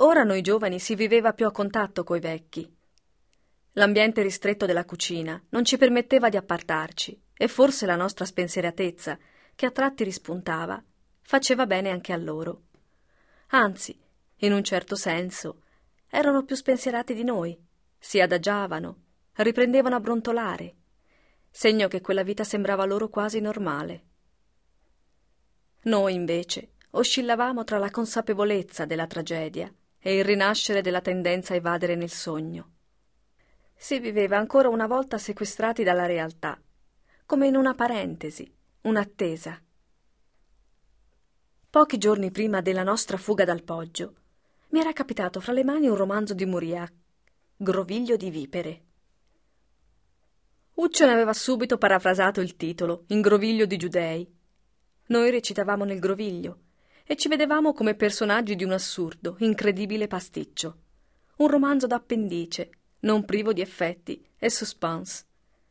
Ora noi giovani si viveva più a contatto coi vecchi. L'ambiente ristretto della cucina non ci permetteva di appartarci e forse la nostra spensieratezza, che a tratti rispuntava, faceva bene anche a loro. Anzi, in un certo senso, erano più spensierati di noi, si adagiavano, riprendevano a brontolare, segno che quella vita sembrava loro quasi normale. Noi, invece, oscillavamo tra la consapevolezza della tragedia e il rinascere della tendenza a evadere nel sogno. Si viveva ancora una volta sequestrati dalla realtà, come in una parentesi, un'attesa. Pochi giorni prima della nostra fuga dal Poggio, mi era capitato fra le mani un romanzo di Mauriac, Groviglio di vipere. Uccio ne aveva subito parafrasato il titolo, in Groviglio di Giudei. Noi recitavamo nel Groviglio e ci vedevamo come personaggi di un assurdo, incredibile pasticcio. Un romanzo d'appendice, non privo di effetti e suspense.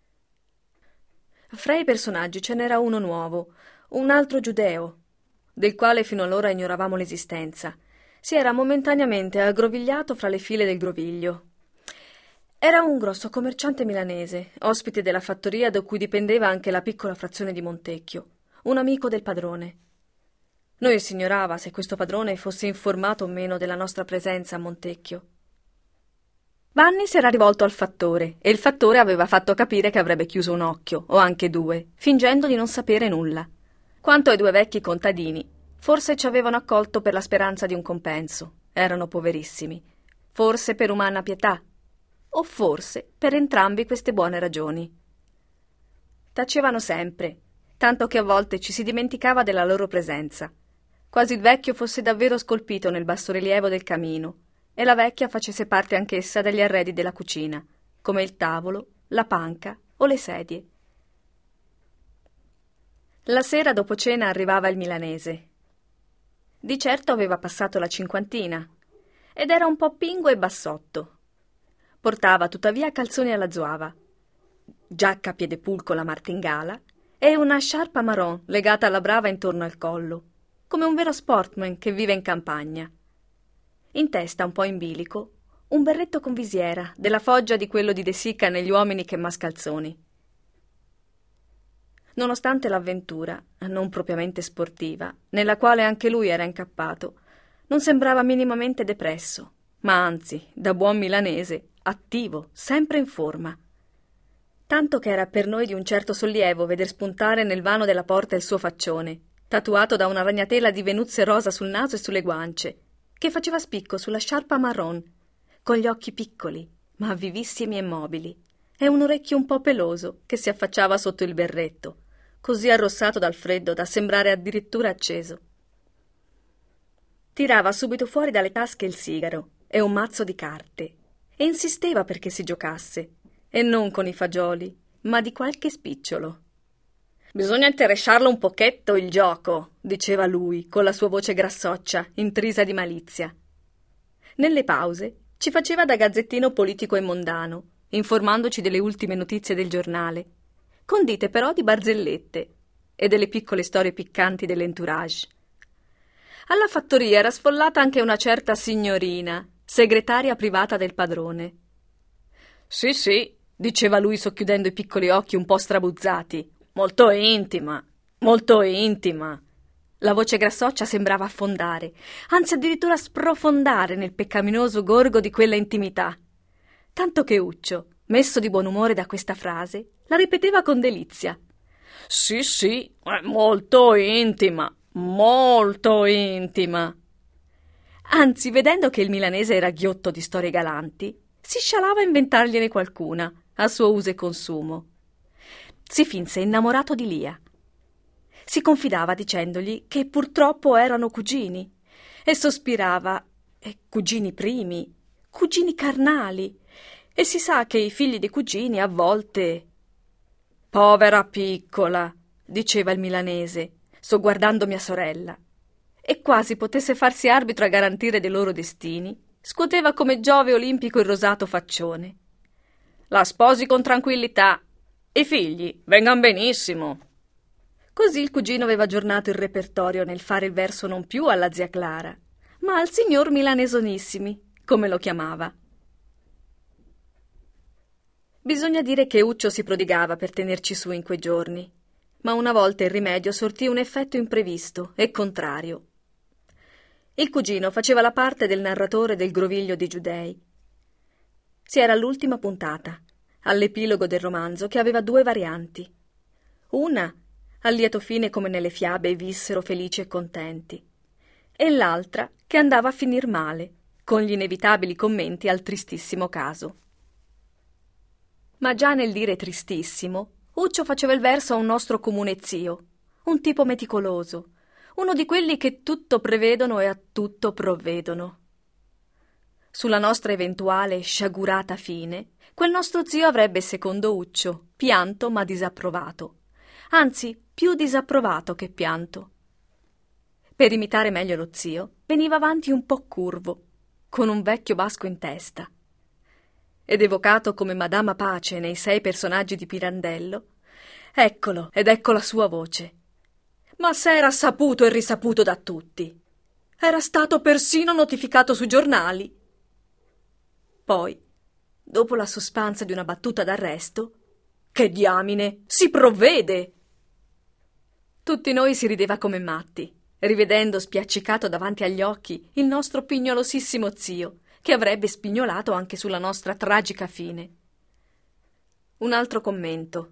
Fra i personaggi ce n'era uno nuovo, un altro giudeo, del quale fino allora ignoravamo l'esistenza. Si era momentaneamente aggrovigliato fra le file del Groviglio. Era un grosso commerciante milanese, ospite della fattoria da cui dipendeva anche la piccola frazione di Montecchio, un amico del padrone. Noi si ignorava se questo padrone fosse informato o meno della nostra presenza a Montecchio. Vanni si era rivolto al fattore e il fattore aveva fatto capire che avrebbe chiuso un occhio, o anche due, fingendo di non sapere nulla. Quanto ai due vecchi contadini, forse ci avevano accolto per la speranza di un compenso. Erano poverissimi. Forse per umana pietà, o forse per entrambi queste buone ragioni. Tacevano sempre, tanto che a volte ci si dimenticava della loro presenza, quasi il vecchio fosse davvero scolpito nel bassorilievo del camino e la vecchia facesse parte anch'essa degli arredi della cucina, come il tavolo, la panca o le sedie. La sera dopo cena arrivava il milanese. Di certo aveva passato la cinquantina ed era un po' pingue e bassotto. Portava tuttavia calzoni alla zuava, giacca a piedepulco la martingala e una sciarpa marron legata alla brava intorno al collo, come un vero sportsman che vive in campagna. In testa, un po' in bilico, un berretto con visiera, della foggia di quello di De Sica negli Uomini che mascalzoni. Nonostante l'avventura, non propriamente sportiva, nella quale anche lui era incappato, non sembrava minimamente depresso, ma anzi, da buon milanese, attivo, sempre in forma. Tanto che era per noi di un certo sollievo veder spuntare nel vano della porta il suo faccione, tatuato da una ragnatela di venuzie rosa sul naso e sulle guance, che faceva spicco sulla sciarpa marron, con gli occhi piccoli, ma vivissimi e mobili, e un orecchio un po' peloso che si affacciava sotto il berretto, così arrossato dal freddo da sembrare addirittura acceso. Tirava subito fuori dalle tasche il sigaro e un mazzo di carte e insisteva perché si giocasse, e non con i fagioli, ma di qualche spicciolo. «Bisogna interessarlo un pochetto il gioco», diceva lui, con la sua voce grassoccia, intrisa di malizia. Nelle pause ci faceva da gazzettino politico e mondano, informandoci delle ultime notizie del giornale, condite però di barzellette e delle piccole storie piccanti dell'entourage. Alla fattoria era sfollata anche una certa signorina, segretaria privata del padrone. «Sì», diceva lui socchiudendo i piccoli occhi un po' strabuzzati, molto intima, molto intima». La voce grassoccia sembrava affondare, anzi addirittura sprofondare nel peccaminoso gorgo di quella intimità. Tanto che Uccio, messo di buon umore da questa frase, la ripeteva con delizia. Sì, è molto intima, molto intima». Anzi, vedendo che il milanese era ghiotto di storie galanti, si scialava a inventargliene qualcuna, a suo uso e consumo. Si finse innamorato di Lia. Si confidava dicendogli che purtroppo erano cugini e sospirava cugini primi, cugini carnali, e si sa che i figli dei cugini a volte... «Povera piccola», diceva il milanese, sogguardando mia sorella, e quasi potesse farsi arbitro a garantire dei loro destini, scuoteva come Giove olimpico il rosato faccione. «La sposi con tranquillità. I figli vengan benissimo». Così il cugino aveva aggiornato il repertorio nel fare il verso non più alla zia Clara, ma al signor Milanesonissimi, come lo chiamava. Bisogna dire che Uccio si prodigava per tenerci su in quei giorni, ma una volta il rimedio sortì un effetto imprevisto e contrario. Il cugino faceva la parte del narratore del Groviglio di Giudei. Si era all'ultima puntata, all'epilogo del romanzo, che aveva 2 varianti. Una, a lieto fine come nelle fiabe vissero felici e contenti, e l'altra che andava a finir male, con gli inevitabili commenti al tristissimo caso. Ma già nel dire tristissimo, Uccio faceva il verso a un nostro comune zio, un tipo meticoloso, uno di quelli che tutto prevedono e a tutto provvedono. Sulla nostra eventuale sciagurata fine, quel nostro zio avrebbe, secondo Uccio, pianto ma disapprovato, anzi più disapprovato che pianto. Per imitare meglio lo zio, veniva avanti un po' curvo, con un vecchio basco in testa, ed evocato come Madama Pace nei 6 personaggi di Pirandello, eccolo ed ecco la sua voce. Ma se era saputo e risaputo da tutti, era stato persino notificato sui giornali. Poi, dopo la sospensa di una battuta d'arresto, che diamine, si provvede! Tutti noi si rideva come matti, rivedendo spiaccicato davanti agli occhi il nostro pignolosissimo zio, che avrebbe spignolato anche sulla nostra tragica fine. Un altro commento.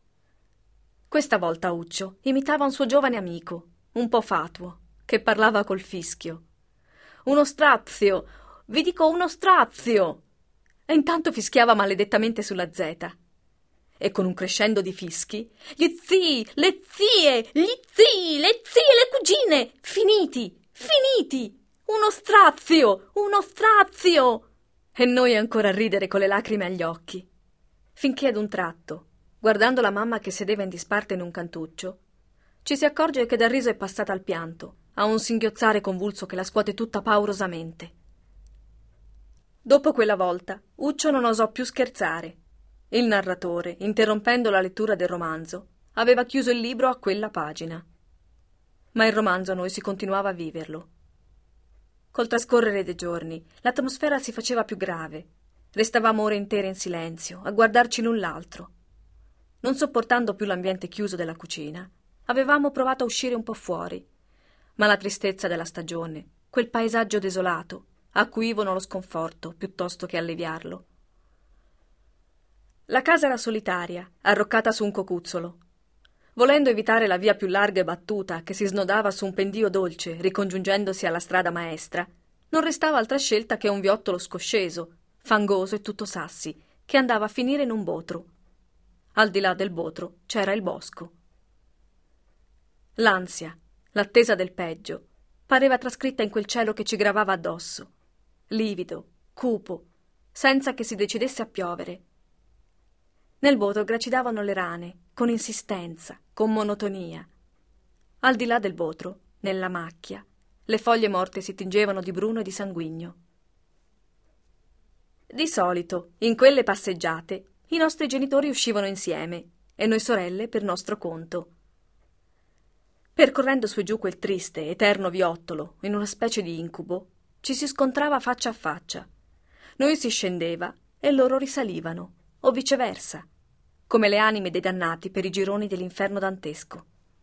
Questa volta Uccio imitava un suo giovane amico, un po' fatuo, che parlava col fischio. Uno strazio, vi dico uno strazio! E intanto fischiava maledettamente sulla zeta. E con un crescendo di fischi, gli zii, le zie, gli zii, le zie e le cugine, finiti, finiti! Uno strazio, uno strazio! E noi ancora a ridere con le lacrime agli occhi. Finché ad un tratto, guardando la mamma che sedeva in disparte in un cantuccio, ci si accorge che dal riso è passata al pianto, a un singhiozzare convulso che la scuote tutta paurosamente. Dopo quella volta, Uccio non osò più scherzare. Il narratore, interrompendo la lettura del romanzo, aveva chiuso il libro a quella pagina. Ma il romanzo noi si continuava a viverlo. Col trascorrere dei giorni, l'atmosfera si faceva più grave. Restavamo ore intere in silenzio, a guardarci l'un l'altro. Non sopportando più l'ambiente chiuso della cucina, avevamo provato a uscire un po' fuori, ma la tristezza della stagione, quel paesaggio desolato, acuivano lo sconforto piuttosto che alleviarlo. La casa era solitaria, arroccata su un cocuzzolo. Volendo evitare la via più larga e battuta che si snodava su un pendio dolce, ricongiungendosi alla strada maestra, non restava altra scelta che un viottolo scosceso, fangoso e tutto sassi, che andava a finire in un botro. Al di là del botro c'era il bosco. L'ansia, l'attesa del peggio, pareva trascritta in quel cielo che ci gravava addosso, livido, cupo, senza che si decidesse a piovere. Nel botro gracidavano le rane, con insistenza, con monotonia. Al di là del botro, nella macchia, le foglie morte si tingevano di bruno e di sanguigno. Di solito, in quelle passeggiate, i nostri genitori uscivano insieme e noi sorelle per nostro conto. Percorrendo su e giù quel triste, eterno viottolo, in una specie di incubo, ci si scontrava faccia a faccia. Noi si scendeva e loro risalivano, o viceversa, come le anime dei dannati per i gironi dell'inferno dantesco.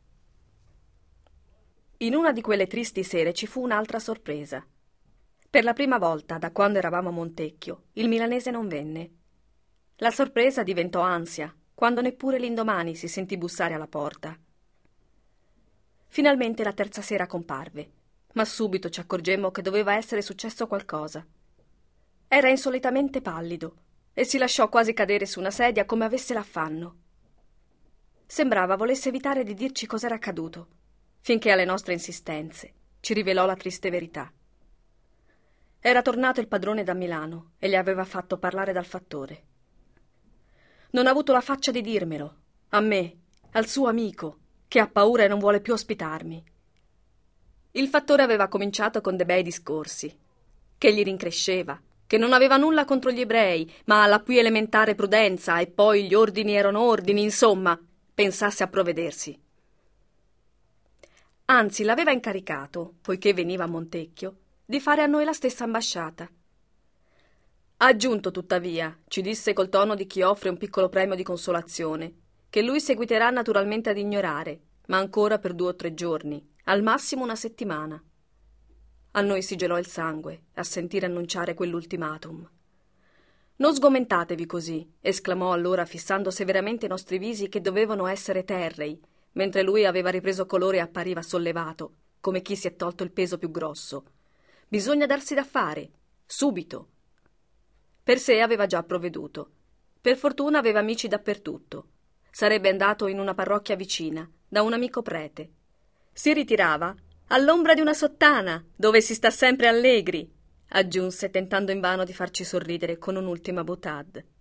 In una di quelle tristi sere ci fu un'altra sorpresa. Per la prima volta, da quando eravamo a Montecchio, il milanese non venne. La sorpresa diventò ansia, quando neppure l'indomani si sentì bussare alla porta. Finalmente la terza sera comparve, ma subito ci accorgemmo che doveva essere successo qualcosa. Era insolitamente pallido e si lasciò quasi cadere su una sedia come avesse l'affanno. Sembrava volesse evitare di dirci cos'era accaduto, finché alle nostre insistenze ci rivelò la triste verità. Era tornato il padrone da Milano e gli aveva fatto parlare dal fattore. Non ha avuto la faccia di dirmelo, a me, al suo amico, che ha paura e non vuole più ospitarmi. Il fattore aveva cominciato con dei bei discorsi, che gli rincresceva, che non aveva nulla contro gli ebrei, ma la più elementare prudenza, e poi gli ordini erano ordini, insomma, pensasse a provvedersi. Anzi, l'aveva incaricato, poiché veniva a Montecchio, di fare a noi la stessa ambasciata. Ha aggiunto, tuttavia, ci disse col tono di chi offre un piccolo premio di consolazione, che lui seguiterà naturalmente ad ignorare, ma ancora per 2 o 3 giorni, al massimo una settimana. A noi si gelò il sangue a sentire annunciare quell'ultimatum. Non sgomentatevi così, esclamò allora fissando severamente i nostri visi che dovevano essere terrei, mentre lui aveva ripreso colore e appariva sollevato, come chi si è tolto il peso più grosso. Bisogna darsi da fare, subito. Per sé aveva già provveduto. Per fortuna aveva amici dappertutto. Sarebbe andato in una parrocchia vicina, da un amico prete. Si ritirava all'ombra di una sottana, dove si sta sempre allegri, aggiunse, tentando invano di farci sorridere con un'ultima boutade.